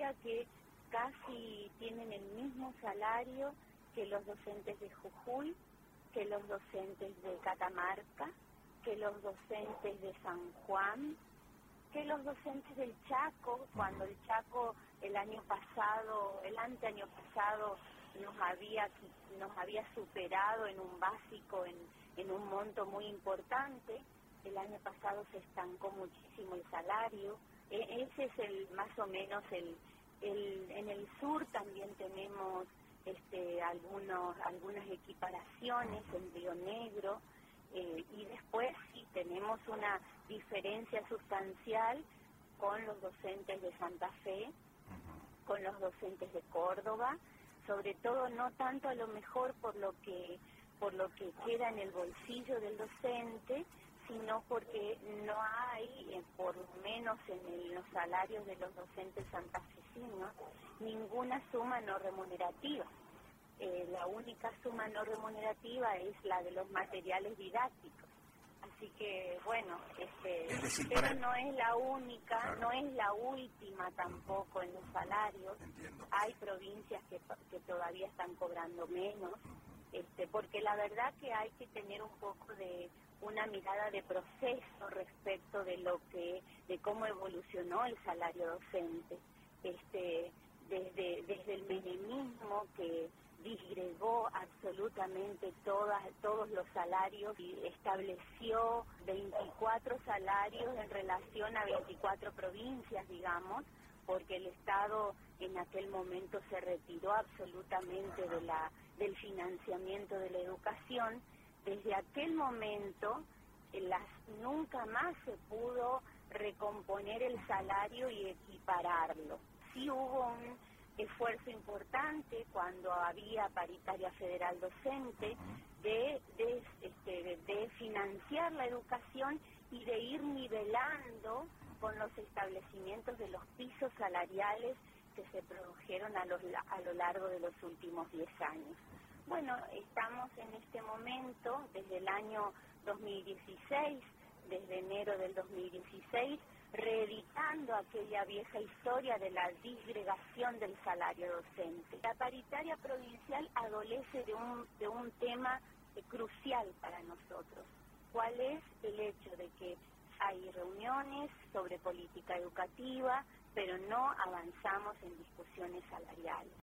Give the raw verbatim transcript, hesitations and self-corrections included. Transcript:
diría que casi tienen el mismo salario que los docentes de Jujuy, que los docentes de Catamarca, que los docentes de San Juan, que los docentes del Chaco, cuando el Chaco el año pasado, el anteaño pasado, nos había nos había superado en un básico, en, en un monto muy importante. El año pasado se estancó muchísimo el salario. E, ese es el más o menos el, el en el sur también tenemos este algunos algunas equiparaciones en Río Negro, eh, y después sí tenemos una diferencia sustancial con los docentes de Santa Fe, con los docentes de Córdoba, sobre todo no tanto a lo mejor por lo que por lo que queda en el bolsillo del docente, sino porque no hay, eh, por lo menos en el, los salarios de los docentes santafesinos, ninguna suma no remunerativa. Eh, la única suma no remunerativa es la de los materiales didácticos. Así que, bueno, este, es decir, pero para... no es la única, claro. no es la última tampoco en los salarios. Entiendo. Hay provincias que, que todavía están cobrando menos, este, porque la verdad que hay que tener un poco de una mirada de proceso respecto de lo que, de cómo evolucionó el salario docente, este, desde, desde el menemismo que disgregó absolutamente todas, todos los salarios y estableció veinticuatro salarios en relación a veinticuatro provincias, digamos, porque el Estado en aquel momento se retiró absolutamente de la, del financiamiento de la educación. Desde aquel momento las, nunca más se pudo recomponer el salario y equipararlo. Sí hubo un esfuerzo importante cuando había paritaria federal docente de, de, este, de, de financiar la educación y de ir nivelando con los establecimientos de los pisos salariales que se produjeron a, los, a lo largo de los últimos diez años. Bueno, estamos en este momento, desde el año dos mil dieciséis, desde enero del dos mil dieciséis, reeditando aquella vieja historia de la disgregación del salario docente. La paritaria provincial adolece de un, de un tema eh, crucial para nosotros. ¿Cuál es el hecho de que hay reuniones sobre política educativa, pero no avanzamos en discusiones salariales?